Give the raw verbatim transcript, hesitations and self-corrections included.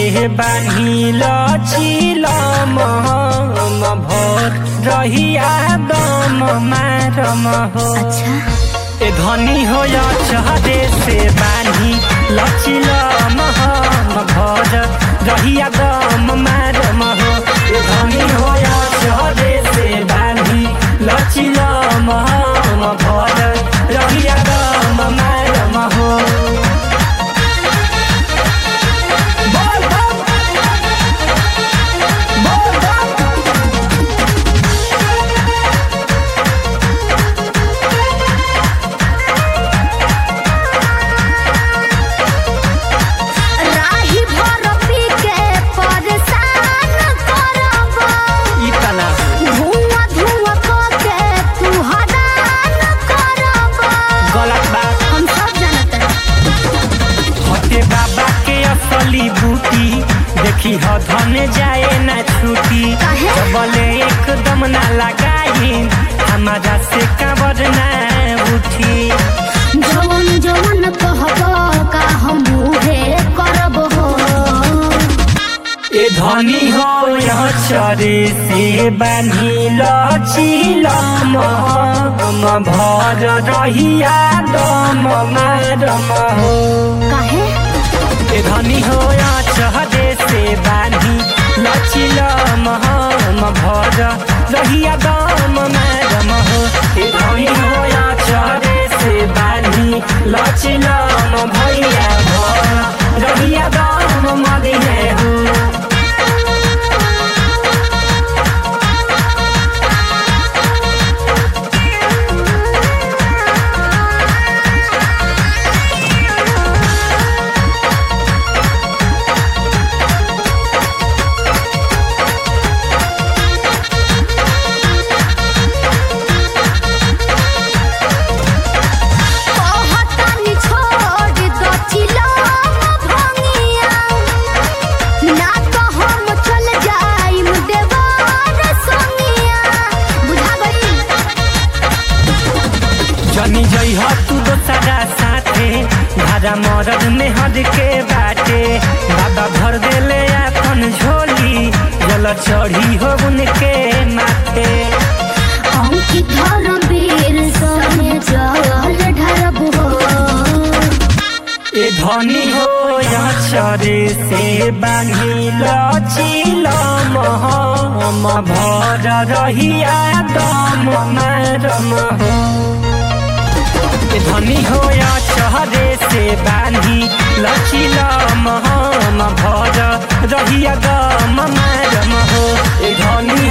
से बानी लचिलम भर रहिया दम मारम हो। अच्छा ए धनी हो या चहरे से बानी लचिलम भर रहिया दम मारम हो। ए धनी हो या चहरे से बानी लचिलम भर रहिया दम मारम हो। राही भर पी के परेशान करब, इतना धुआं धुआं क के तू हरान करब। गलत बात हम सब जानत हनी। हटे बाबा के असली बूटी देखी ह धन जाए ना छूटी। काहे? बोले एकदम ना लगाई हमारा से काबर ना उठी। जवन जवन कहब का हम उहे करब हो। ए धनी हो यह चरे से बानी लचिलम भर रहिया दम मारम हो। काहे? ए धनी हो या चहरे से बानी लचिलम भर रहिया दम मारम हो। ए धनी हो या चहरे से बानी लचिलम भैया भर रहिया दम मदिने हो। कहतानी छोड़ दो चिलम भंगिया, ना तो हम चल जाइम देवर संगिया। बुझा गई? जनी जई ह तू दोसरा साथे धारा मरद में हद के बाटे। बाबा भर देले अपन झोली जल चढ़ी हो उनके माथे। अंकित धर्मवीर संगे जल ढरब हो। ए धनी हो या चरे से बानी लचिलम भर रहिया दम मारम हो। ए धनी हो या चहरे से बानी लचिलम भर रहिया दम मारम हो। ए धनी